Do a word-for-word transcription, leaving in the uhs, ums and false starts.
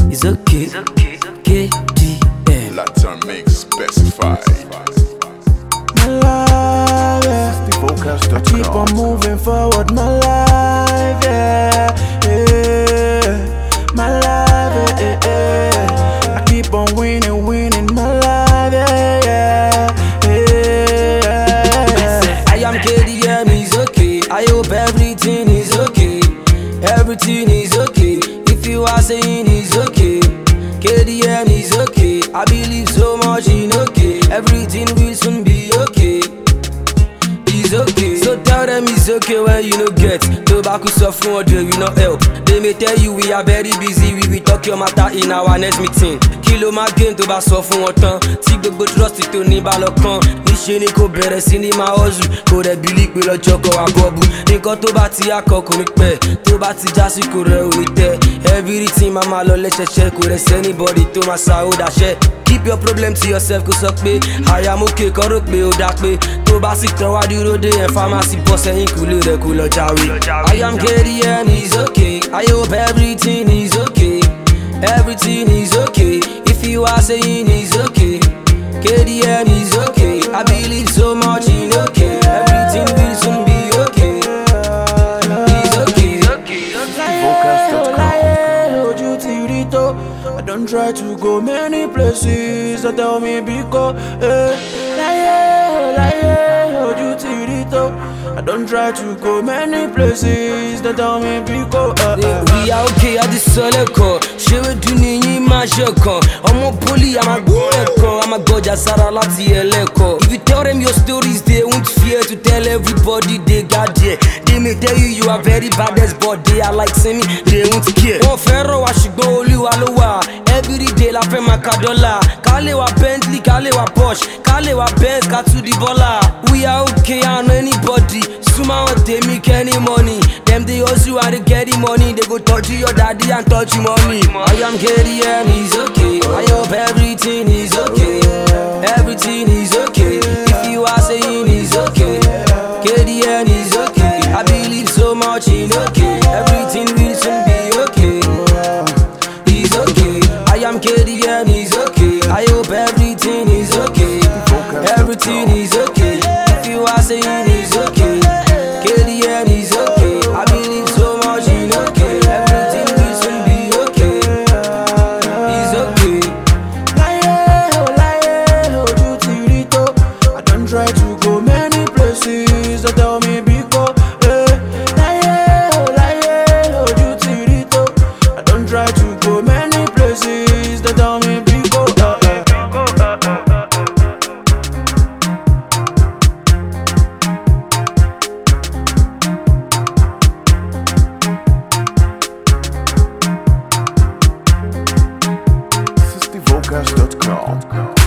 it's okay. K D M. Latin mix specified. My life, yeah. I keep on moving forward, my life, yeah, yeah. My life, yeah, yeah. I keep on winning, winning, my life, yeah, yeah, yeah. I am K D M, it's okay. I hope everything is okay. Everything is okay. If you are saying it's okay, K D M is okay. I believe so much in okay. Everything will soon be okay. It's okay. So tell them it's okay when you no get. Tobacco soft one day we no help. They may tell you we are very busy. We will talk your matter in our next meeting. Kilo ma game to ba sọ fún wọn tán. Tí gbogbo trust tó ní bá lọ́kàn. Níṣe ni kò bẹ̀rẹ̀ sí ní máa hustle. Kò rẹ̀ bílí pé lọ́jọ́ kan wà bọ́ọ̀bù. Nǹkan tó bá ti akọ kò ní pẹ́. Tó bá ti já sí kò rẹ̀ ò ní tẹ́. Everything máa máa lọ lẹ́sẹ̀ṣẹ̀. Kò rẹ̀ sẹ́nibọ́dì tó máa sa ó daṣẹ́. Keep your problem to yourself kò sọ pé I am okay kọ́ rò pé ó dá pé. Tó bá sì tán wá dúró dé ẹ̀ pharmacy bọ́ sẹ́yìn kúlé rẹ̀ kò lọ jáwé. I am K D M, is okay. I hope everything is okay. Everything is okay. If you are saying it's okay, K D M is okay. I believe so much in okay. Everything will soon be okay. It's okay. I don't try to go many places. They tell me because eh, lie, lie, hold you till it up. I don't try to go many places. They tell me because eh, we are okay at the solid core. She will do ni ma shoko. Omo poli I'm a go eko. I'm a goja sara lati eleko. If you tell them your stories, they won't fear to tell everybody they got there. They may tell you you are very baddest, but they are like semi. They won't care. One ferro I should go only walowa. Every day la fe makadola. Kale wa Bentley, kale wa Porsche, kale wa Benz, ka to the baller. We are okay and anybody. Suma want they make any money. Them they also are to get the money. They go touch your daddy and touch your mommy. I am K D M, is okay. I hope everything is okay. Everything is okay. If you are saying it's okay, K D M is okay. I believe so much in okay. Everything will soon be okay. It's okay. I am K D M, is okay. I hope everything is okay. Everything is okay. If you are saying it's okay, K D M is okay. I believe so much in okay. Everything will soon be okay. It's okay. lie, lie, hold you till it up. I don't try to go many places. They tell me because eh, lie, lie, hold you till it up. I don't try to go many places. They tell me because eh, eh. Vocals dot com.